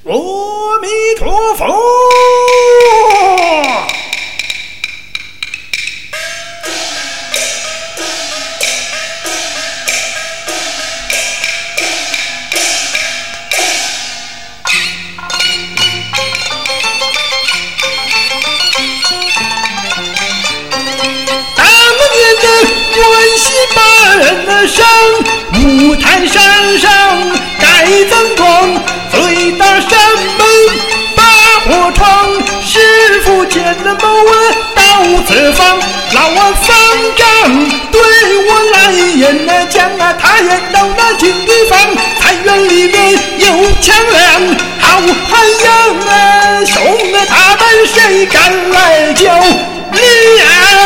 阿弥陀佛。上五坛山上盖增光，最大山门把火闯，师傅见了某问到此方，老王方丈对我来言呐，讲啊他言到那金地方，菜园里面有强梁，好汉阳啊，送了他们谁敢来救你啊？